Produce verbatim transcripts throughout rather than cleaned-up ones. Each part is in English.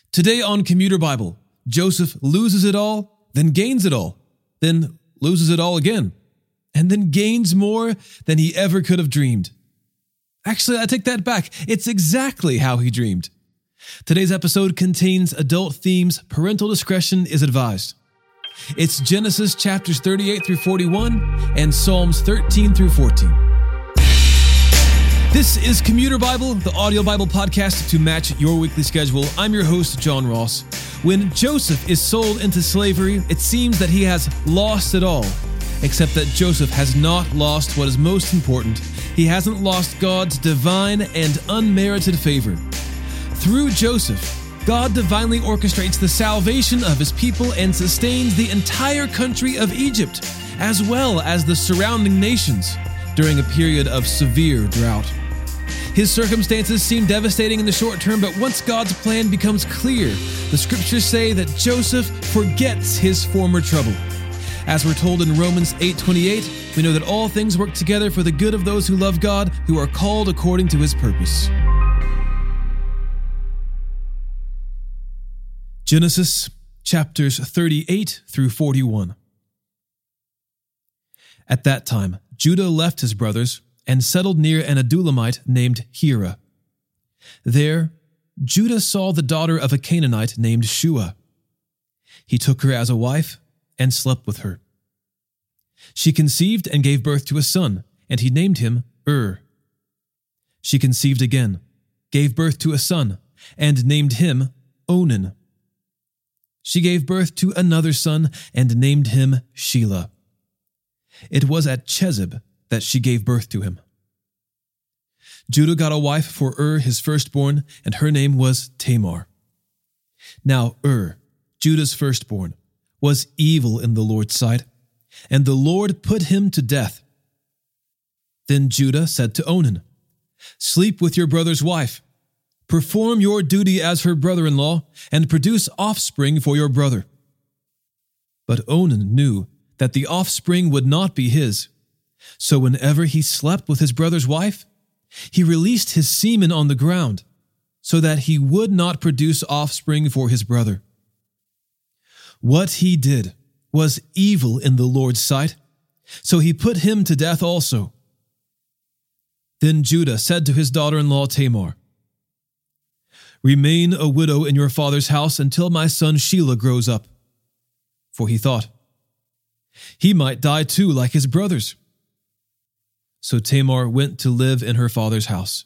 Today on Commuter Bible, Joseph loses it all, then gains it all, then loses it all again, and then gains more than he ever could have dreamed. Actually, I take that back. It's exactly how he dreamed. Today's episode contains adult themes. Parental discretion is advised. It's Genesis chapters thirty-eight through forty-one and Psalms thirteen through fourteen. This is Commuter Bible, the audio Bible podcast to match your weekly schedule. I'm your host, John Ross. When Joseph is sold into slavery, it seems that he has lost it all, except that Joseph has not lost what is most important. He hasn't lost God's divine and unmerited favor. Through Joseph, God divinely orchestrates the salvation of his people and sustains the entire country of Egypt, as well as the surrounding nations, during a period of severe drought. His circumstances seem devastating in the short term, but once God's plan becomes clear, the scriptures say that Joseph forgets his former trouble. As we're told in Romans eight twenty-eight, we know that all things work together for the good of those who love God, who are called according to his purpose. Genesis chapters thirty-eight through forty-one. At that time, Judah left his brothers and settled near an Adullamite named Hira. There, Judah saw the daughter of a Canaanite named Shua. He took her as a wife and slept with her. She conceived and gave birth to a son, and he named him Ur. She conceived again, gave birth to a son, and named him Onan. She gave birth to another son and named him Shelah. It was at Chezib that she gave birth to him. Judah got a wife for Ur, his firstborn, and her name was Tamar. Now Ur, Judah's firstborn, was evil in the Lord's sight, and the Lord put him to death. Then Judah said to Onan, "Sleep with your brother's wife. Perform your duty as her brother-in-law, and produce offspring for your brother." But Onan knew that the offspring would not be his. So whenever he slept with his brother's wife, he released his semen on the ground, so that he would not produce offspring for his brother. What he did was evil in the Lord's sight, so he put him to death also. Then Judah said to his daughter-in-law Tamar, "Remain a widow in your father's house until my son Shelah grows up." For he thought, he might die too like his brothers. So Tamar went to live in her father's house.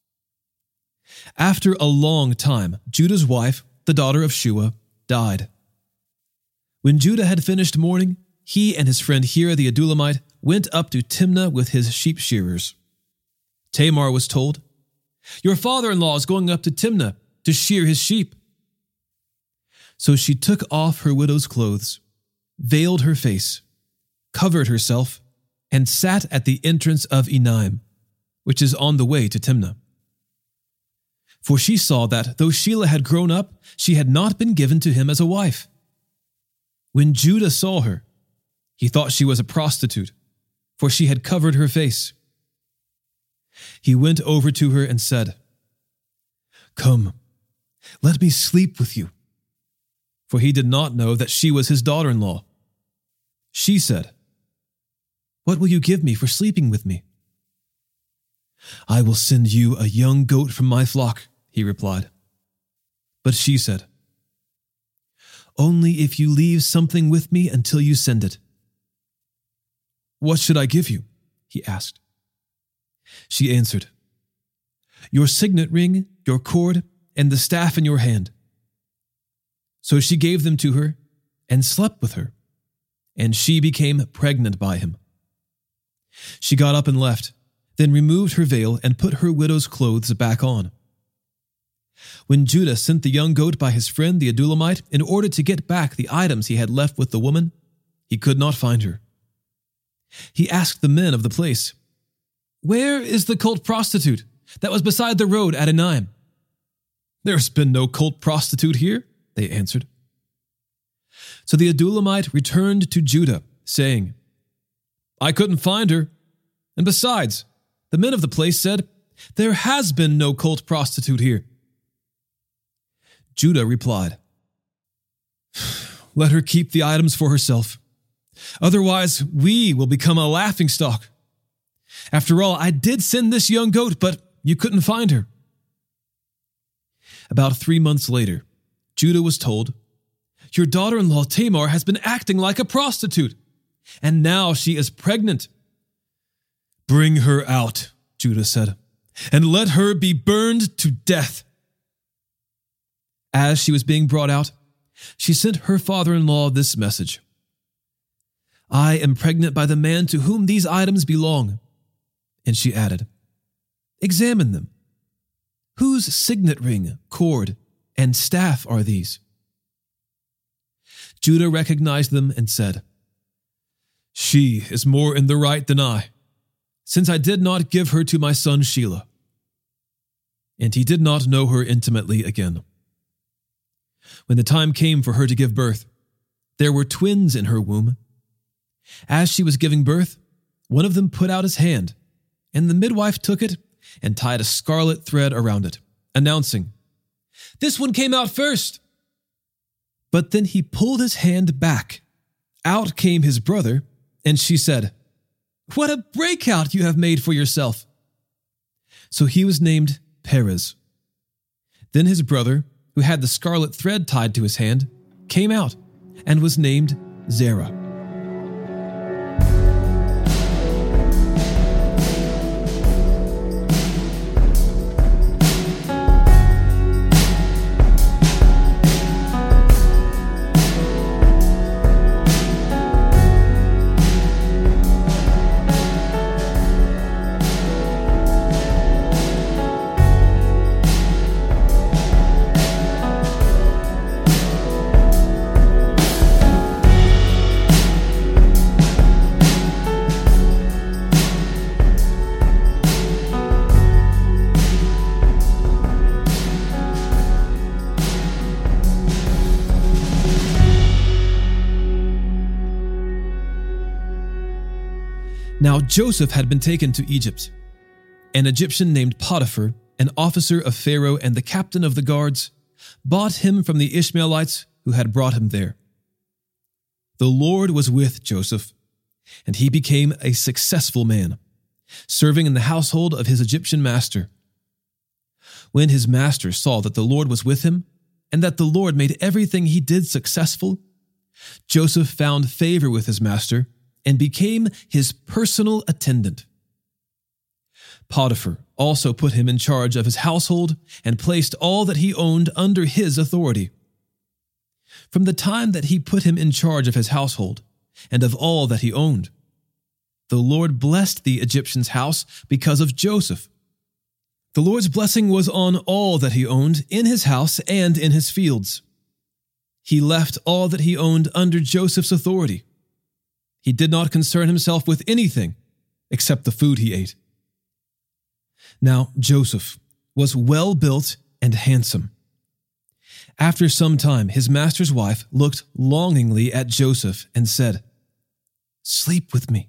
After a long time, Judah's wife, the daughter of Shua, died. When Judah had finished mourning, he and his friend Hira the Adullamite went up to Timnah with his sheep shearers. Tamar was told, "Your father-in-law is going up to Timnah to shear his sheep." So she took off her widow's clothes, veiled her face, covered herself, and sat at the entrance of Enaim, which is on the way to Timnah. For she saw that, though Shelah had grown up, she had not been given to him as a wife. When Judah saw her, he thought she was a prostitute, for she had covered her face. He went over to her and said, "Come, let me sleep with you." For he did not know that she was his daughter-in-law. She said, "What will you give me for sleeping with me?" "I will send you a young goat from my flock," he replied. But she said, "Only if you leave something with me until you send it." "What should I give you?" he asked. She answered, "Your signet ring, your cord, and the staff in your hand." So she gave them to her and slept with her, and she became pregnant by him. She got up and left, then removed her veil and put her widow's clothes back on. When Judah sent the young goat by his friend the Adullamite in order to get back the items he had left with the woman, he could not find her. He asked the men of the place, "Where is the cult prostitute that was beside the road at Enaim?" "There's been no cult prostitute here," they answered. So the Adullamite returned to Judah, saying, "I couldn't find her. And besides, the men of the place said, 'There has been no cult prostitute here.'" Judah replied, "Let her keep the items for herself. Otherwise, we will become a laughingstock. After all, I did send this young goat, but you couldn't find her." About three months later, Judah was told, "Your daughter-in-law Tamar has been acting like a prostitute, and now she is pregnant." "Bring her out," Judah said, "and let her be burned to death." As she was being brought out, she sent her father-in-law this message: "I am pregnant by the man to whom these items belong." And she added, "Examine them. Whose signet ring, cord, and staff are these?" Judah recognized them and said, "She is more in the right than I, since I did not give her to my son Shelah." And he did not know her intimately again. When the time came for her to give birth, there were twins in her womb. As she was giving birth, one of them put out his hand, and the midwife took it and tied a scarlet thread around it, announcing, "This one came out first." But then he pulled his hand back. Out came his brother, and she said, "What a breakout you have made for yourself." So he was named Perez. Then his brother, who had the scarlet thread tied to his hand, came out and was named Zerah. Now Joseph had been taken to Egypt. An Egyptian named Potiphar, an officer of Pharaoh and the captain of the guards, bought him from the Ishmaelites who had brought him there. The Lord was with Joseph, and he became a successful man, serving in the household of his Egyptian master. When his master saw that the Lord was with him, and that the Lord made everything he did successful, Joseph found favor with his master and became his personal attendant. Potiphar also put him in charge of his household and placed all that he owned under his authority. From the time that he put him in charge of his household and of all that he owned, the Lord blessed the Egyptian's house because of Joseph. The Lord's blessing was on all that he owned in his house and in his fields. He left all that he owned under Joseph's authority. He did not concern himself with anything except the food he ate. Now Joseph was well built and handsome. After some time, his master's wife looked longingly at Joseph and said, "Sleep with me."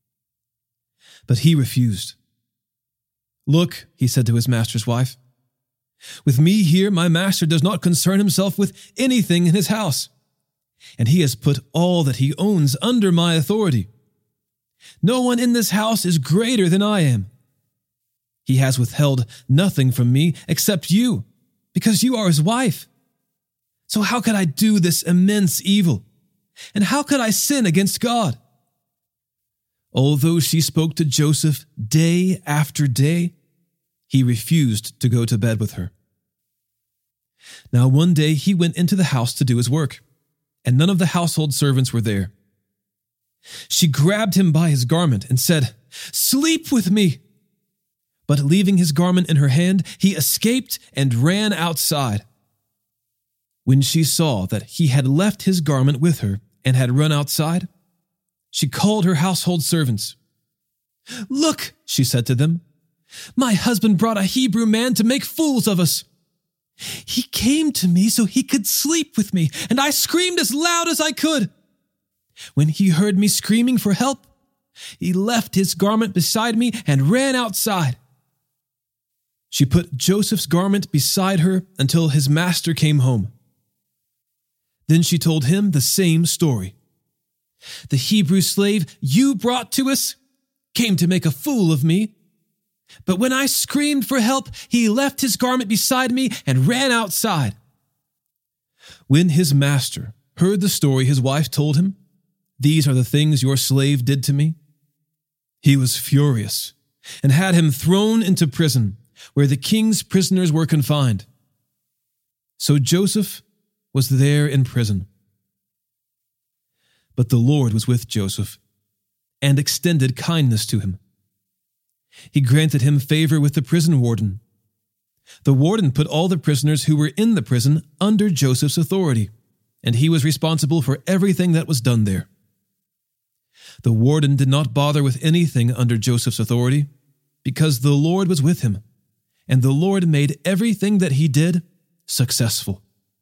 But he refused. "Look," he said to his master's wife, "with me here, my master does not concern himself with anything in his house, and he has put all that he owns under my authority. No one in this house is greater than I am. He has withheld nothing from me except you, because you are his wife. So how could I do this immense evil? And how could I sin against God?" Although she spoke to Joseph day after day, he refused to go to bed with her. Now one day he went into the house to do his work, and none of the household servants were there. She grabbed him by his garment and said, "Sleep with me." But leaving his garment in her hand, he escaped and ran outside. When she saw that he had left his garment with her and had run outside, she called her household servants. "Look," she said to them, "my husband brought a Hebrew man to make fools of us. He came to me so he could sleep with me, and I screamed as loud as I could. When he heard me screaming for help, he left his garment beside me and ran outside." She put Joseph's garment beside her until his master came home. Then she told him the same story. The Hebrew slave you brought to us came to make a fool of me. But when I screamed for help, he left his garment beside me and ran outside. When his master heard the story his wife told him, "These are the things your slave did to me," he was furious and had him thrown into prison, where the king's prisoners were confined. So Joseph was there in prison. But the Lord was with Joseph and extended kindness to him. He granted him favor with the prison warden. The warden put all the prisoners who were in the prison under Joseph's authority, and he was responsible for everything that was done there. The warden did not bother with anything under Joseph's authority, because the Lord was with him, and the Lord made everything that he did successful.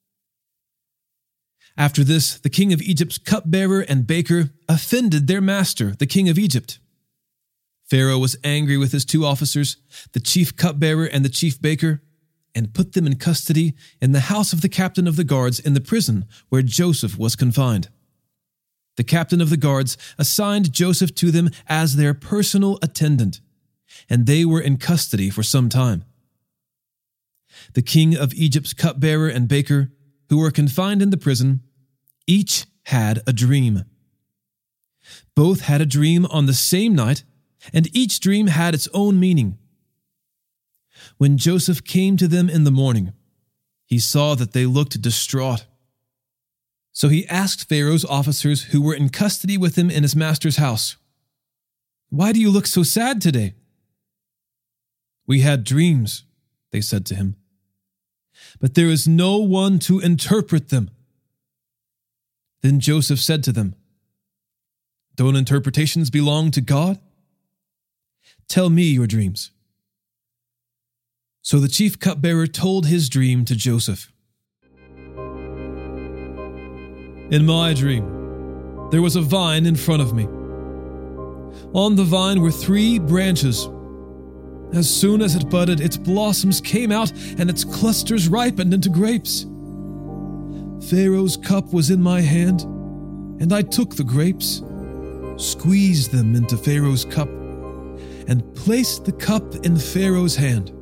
After this, the king of Egypt's cupbearer and baker offended their master, the king of Egypt. Pharaoh was angry with his two officers, the chief cupbearer and the chief baker, and put them in custody in the house of the captain of the guards in the prison where Joseph was confined. The captain of the guards assigned Joseph to them as their personal attendant, and they were in custody for some time. The king of Egypt's cupbearer and baker, who were confined in the prison, each had a dream. Both had a dream on the same night, and each dream had its own meaning. When Joseph came to them in the morning, he saw that they looked distraught. So he asked Pharaoh's officers who were in custody with him in his master's house, "Why do you look so sad today?" "We had dreams," they said to him, "but there is no one to interpret them." Then Joseph said to them, "Don't interpretations belong to God? Tell me your dreams." So the chief cupbearer told his dream to Joseph. "In my dream, there was a vine in front of me. On the vine were three branches. As soon as it budded, its blossoms came out and its clusters ripened into grapes. Pharaoh's cup was in my hand, and I took the grapes, squeezed them into Pharaoh's cup, and placed the cup in Pharaoh's hand."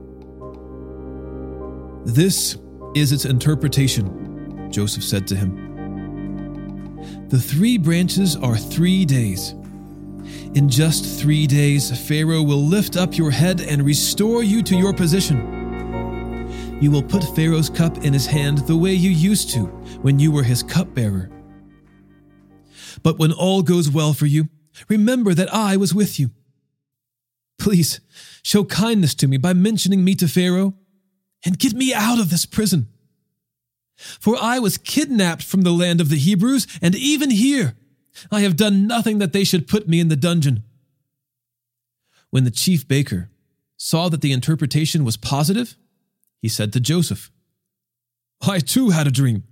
"This is its interpretation," Joseph said to him. "The three branches are three days. In just three days, Pharaoh will lift up your head and restore you to your position. You will put Pharaoh's cup in his hand the way you used to when you were his cupbearer. But when all goes well for you, remember that I was with you. Please show kindness to me by mentioning me to Pharaoh and get me out of this prison. For I was kidnapped from the land of the Hebrews, and even here I have done nothing that they should put me in the dungeon." When the chief baker saw that the interpretation was positive, he said to Joseph, "I too had a dream.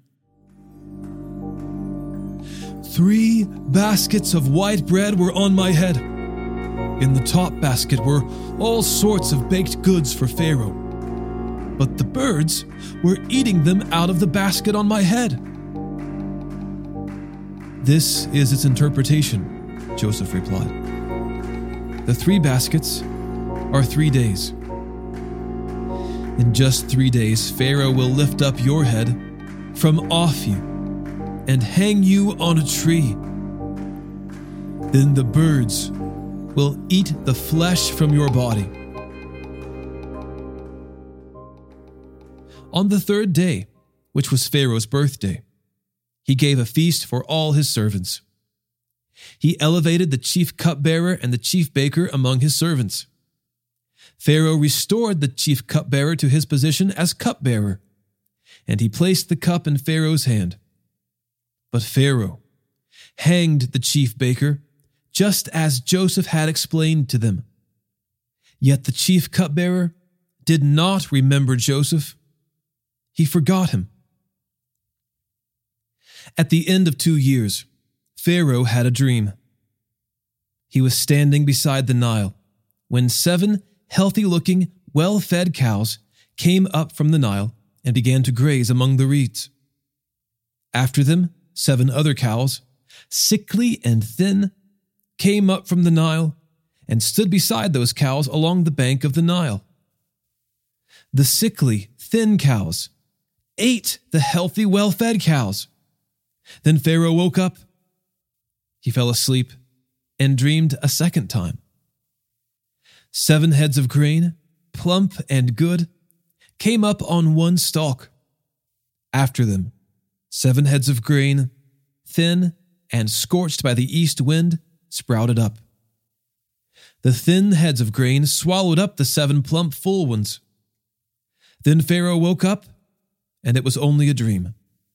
Three baskets of white bread were on my head. In the top basket were all sorts of baked goods for Pharaoh, but the birds were eating them out of the basket on my head." "This is its interpretation," Joseph replied. "The three baskets are three days. In just three days, Pharaoh will lift up your head from off you and hang you on a tree. Then the birds will eat the flesh from your body." On the third day, which was Pharaoh's birthday, he gave a feast for all his servants. He elevated the chief cupbearer and the chief baker among his servants. Pharaoh restored the chief cupbearer to his position as cupbearer, and he placed the cup in Pharaoh's hand. But Pharaoh hanged the chief baker, just as Joseph had explained to them. Yet the chief cupbearer did not remember Joseph. He forgot him. At the end of two years, Pharaoh had a dream. He was standing beside the Nile when seven healthy-looking, well-fed cows came up from the Nile and began to graze among the reeds. After them, seven other cows, sickly and thin, came up from the Nile and stood beside those cows along the bank of the Nile. The sickly, thin cows ate the healthy, well-fed cows. Then Pharaoh woke up. He fell asleep and dreamed a second time. Seven heads of grain, plump and good, came up on one stalk. After them, seven heads of grain, thin and scorched by the east wind, sprouted up. The thin heads of grain swallowed up the seven plump full ones. Then Pharaoh woke up, and it was only a dream.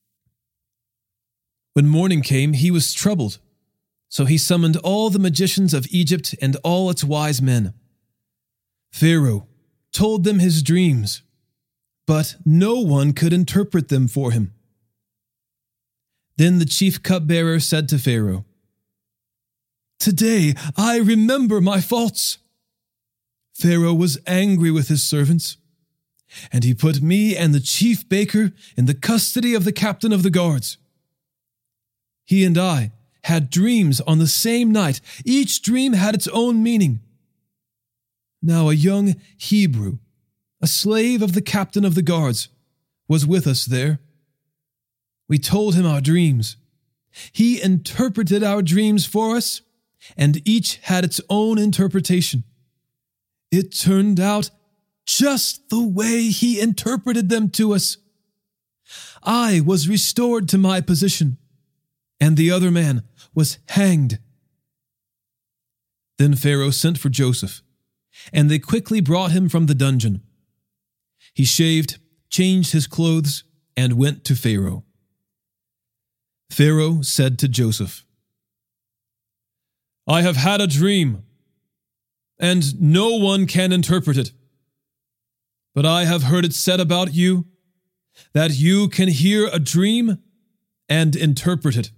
When morning came, he was troubled, so he summoned all the magicians of Egypt and all its wise men. Pharaoh told them his dreams, but no one could interpret them for him. Then the chief cupbearer said to Pharaoh, "Today I remember my faults." Pharaoh was angry with his servants, and he put me and the chief baker in the custody of the captain of the guards. He and I had dreams on the same night. Each dream had its own meaning. Now a young Hebrew, a slave of the captain of the guards, was with us there. We told him our dreams. He interpreted our dreams for us, and each had its own interpretation. It turned out just the way he interpreted them to us. I was restored to my position, and the other man was hanged. Then Pharaoh sent for Joseph, and they quickly brought him from the dungeon. He shaved, changed his clothes, and went to Pharaoh. Pharaoh said to Joseph, "I have had a dream, and no one can interpret it. But I have heard it said about you that you can hear a dream and interpret it."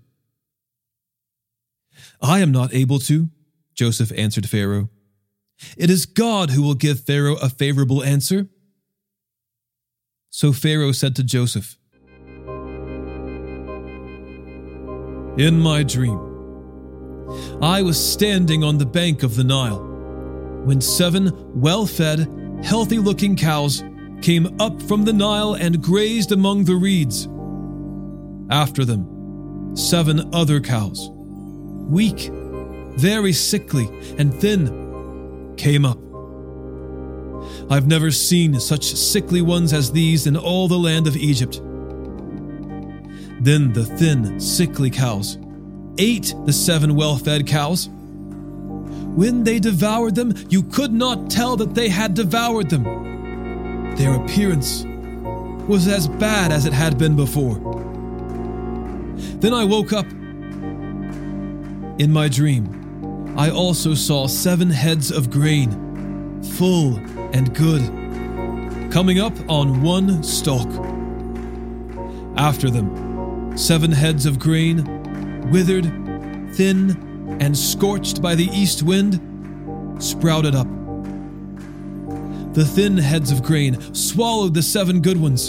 "I am not able to," Joseph answered Pharaoh. "It is God who will give Pharaoh a favorable answer." So Pharaoh said to Joseph, "In my dream, I was standing on the bank of the Nile when seven well-fed, healthy-looking cows came up from the Nile and grazed among the reeds. After them, seven other cows, weak, very sickly and thin, came up. I've never seen such sickly ones as these in all the land of Egypt. Then the thin, sickly cows ate the seven well-fed cows. When they devoured them, you could not tell that they had devoured them. Their appearance was as bad as it had been before. Then I woke up. In my dream, I also saw seven heads of grain, full and good, coming up on one stalk. After them, seven heads of grain, withered, thin, and scorched by the east wind, sprouted up. The thin heads of grain swallowed the seven good ones.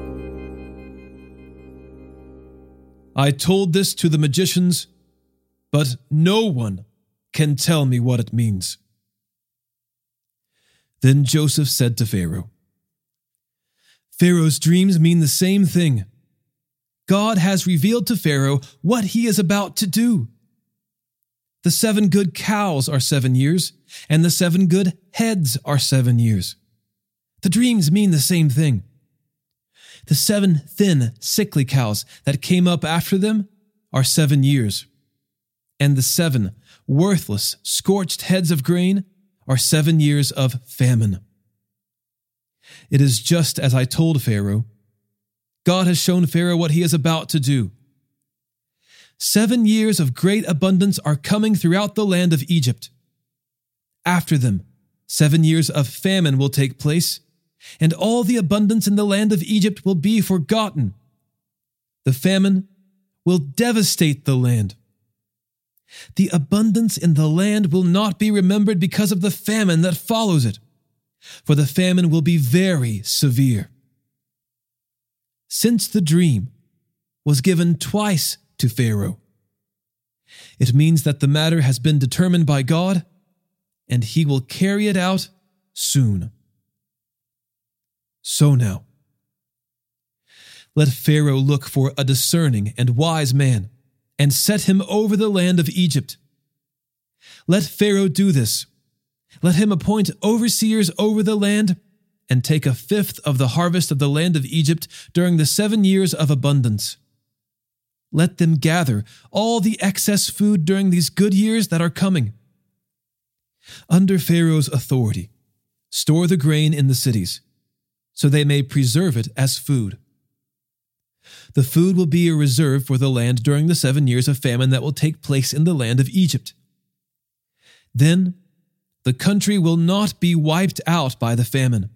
I told this to the magicians, but no one can tell me what it means." Then Joseph said to Pharaoh, "Pharaoh's dreams mean the same thing. God has revealed to Pharaoh what he is about to do. The seven good cows are seven years, and the seven good heads are seven years. The dreams mean the same thing. The seven thin, sickly cows that came up after them are seven years, and the seven worthless, scorched heads of grain are seven years of famine. It is just as I told Pharaoh. God has shown Pharaoh what he is about to do. Seven years of great abundance are coming throughout the land of Egypt. After them, seven years of famine will take place, and all the abundance in the land of Egypt will be forgotten. The famine will devastate the land. The abundance in the land will not be remembered because of the famine that follows it. for the famine will be very severe. Since the dream was given twice to Pharaoh, it means that the matter has been determined by God, and he will carry it out soon. So now, let Pharaoh look for a discerning and wise man, and set him over the land of Egypt. Let Pharaoh do this. Let him appoint overseers over the land, and take a fifth of the harvest of the land of Egypt during the seven years of abundance. Let them gather all the excess food during these good years that are coming. Under Pharaoh's authority, store the grain in the cities, so they may preserve it as food. The food will be a reserve for the land during the seven years of famine that will take place in the land of Egypt. Then the country will not be wiped out by the famine.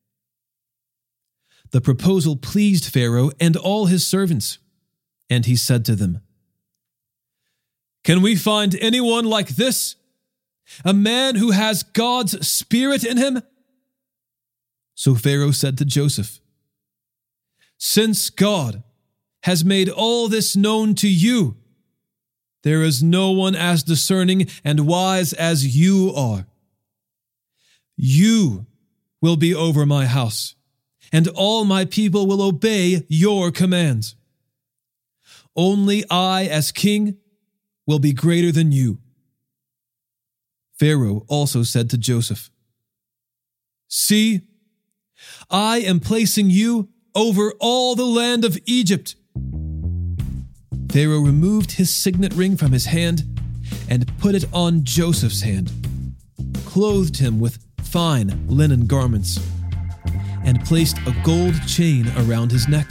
The proposal pleased Pharaoh and all his servants, and he said to them, "Can we find anyone like this? A man who has God's Spirit in him?" So Pharaoh said to Joseph, "Since God has made all this known to you, there is no one as discerning and wise as you are. You will be over my house, and all my people will obey your commands. Only I, as king, will be greater than you." Pharaoh also said to Joseph, "See, I am placing you over all the land of Egypt." Pharaoh removed his signet ring from his hand and put it on Joseph's hand, clothed him with fine linen garments, and placed a gold chain around his neck.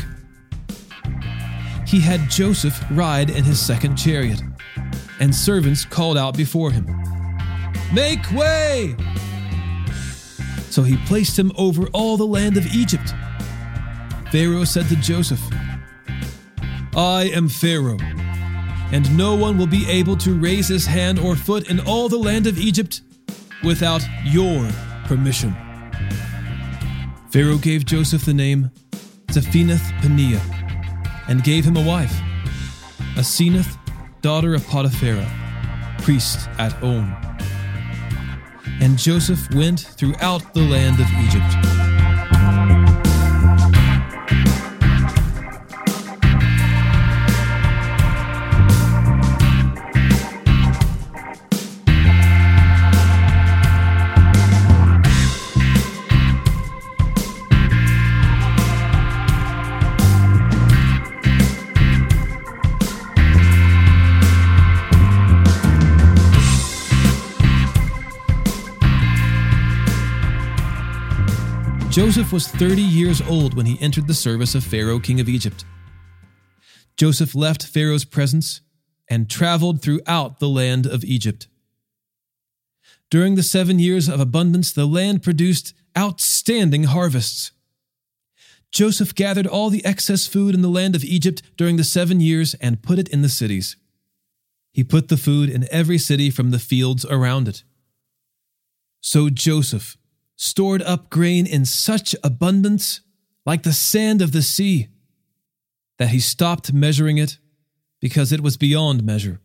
He had Joseph ride in his second chariot, and servants called out before him, "Make way!" So he placed him over all the land of Egypt. Pharaoh said to Joseph, "I am Pharaoh, and no one will be able to raise his hand or foot in all the land of Egypt without your permission." Pharaoh gave Joseph the name Zaphenath-Paneah, and gave him a wife, Asenath, daughter of Potiphera, priest at On. And Joseph went throughout the land of Egypt. Joseph was thirty years old when he entered the service of Pharaoh, king of Egypt. Joseph left Pharaoh's presence and traveled throughout the land of Egypt. During the seven years of abundance, the land produced outstanding harvests. Joseph gathered all the excess food in the land of Egypt during the seven years and put it in the cities. He put the food in every city from the fields around it. So Joseph stored up grain in such abundance, like the sand of the sea, that he stopped measuring it because it was beyond measure.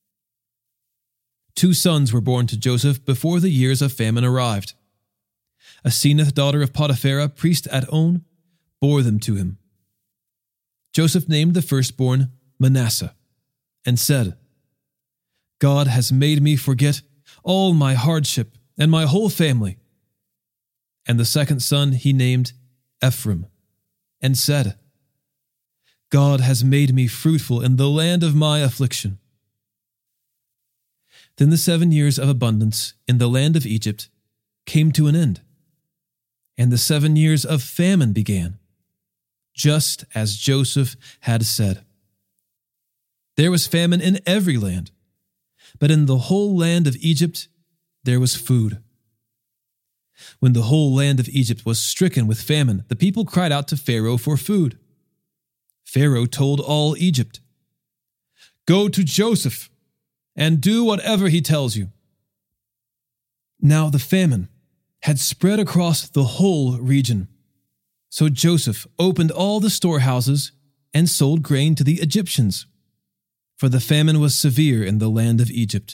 Two sons were born to Joseph before the years of famine arrived. Asenath, daughter of Potiphera, priest at On, bore them to him. Joseph named the firstborn Manasseh and said, "God has made me forget all my hardship and my whole family." And the second son he named Ephraim, and said, "God has made me fruitful in the land of my affliction." Then the seven years of abundance in the land of Egypt came to an end, and the seven years of famine began, just as Joseph had said. There was famine in every land, but in the whole land of Egypt there was food. When the whole land of Egypt was stricken with famine, the people cried out to Pharaoh for food. Pharaoh told all Egypt, "Go to Joseph and do whatever he tells you." Now the famine had spread across the whole region. So Joseph opened all the storehouses and sold grain to the Egyptians, for the famine was severe in the land of Egypt.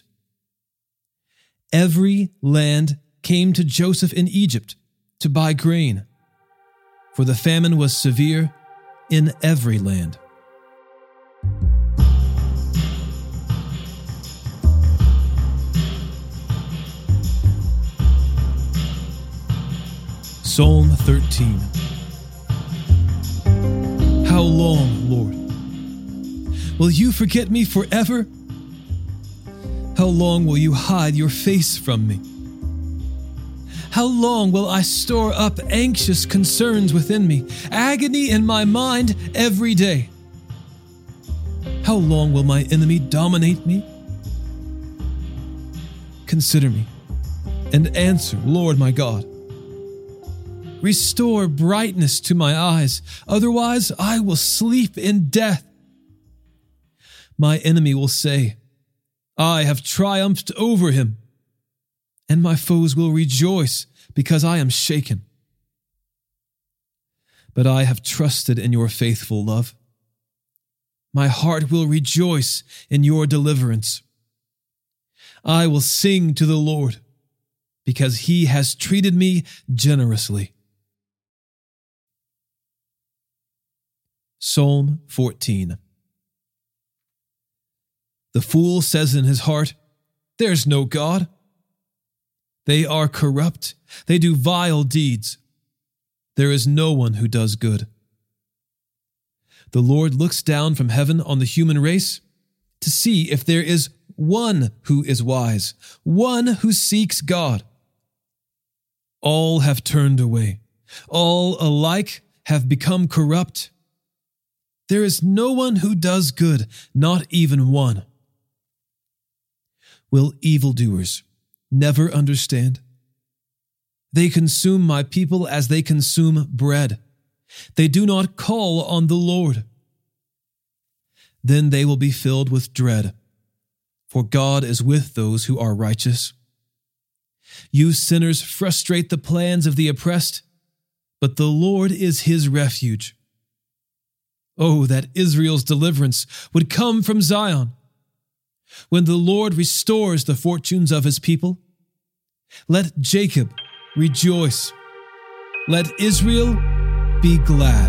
Every land came to Joseph in Egypt to buy grain, for the famine was severe in every land. Psalm thirteen. How long, Lord? Will you forget me forever? How long will you hide your face from me? How long will I store up anxious concerns within me, agony in my mind every day? How long will my enemy dominate me? Consider me and answer, Lord my God. Restore brightness to my eyes, otherwise I will sleep in death. My enemy will say, I have triumphed over him, and my foes will rejoice because I am shaken. But I have trusted in your faithful love. My heart will rejoice in your deliverance. I will sing to the Lord because he has treated me generously. Psalm fourteen. The fool says in his heart, there's no God. They are corrupt. They do vile deeds. There is no one who does good. The Lord looks down from heaven on the human race to see if there is one who is wise, one who seeks God. All have turned away. All alike have become corrupt. There is no one who does good, not even one. Will evildoers never understand? They consume my people as they consume bread. They do not call on the Lord. Then they will be filled with dread, for God is with those who are righteous. You sinners frustrate the plans of the oppressed, but the Lord is his refuge. Oh, that Israel's deliverance would come from Zion. When the Lord restores the fortunes of his people, let Jacob rejoice. Let Israel be glad.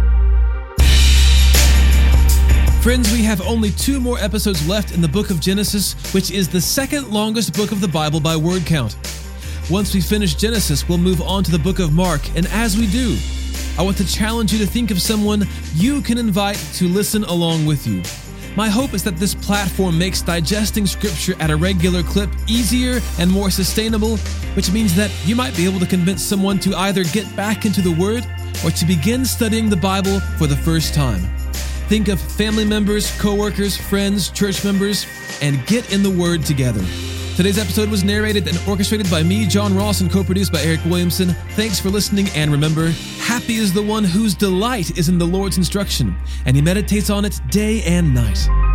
Friends, we have only two more episodes left in the book of Genesis, which is the second longest book of the Bible by word count. Once we finish Genesis, we'll move on to the book of Mark, and as we do, I want to challenge you to think of someone you can invite to listen along with you. My hope is that this platform makes digesting scripture at a regular clip easier and more sustainable, which means that you might be able to convince someone to either get back into the Word or to begin studying the Bible for the first time. Think of family members, coworkers, friends, church members, and get in the Word together. Today's episode was narrated and orchestrated by me, John Ross, and co-produced by Eric Williamson. Thanks for listening, and remember, happy is the one whose delight is in the Lord's instruction, and he meditates on it day and night.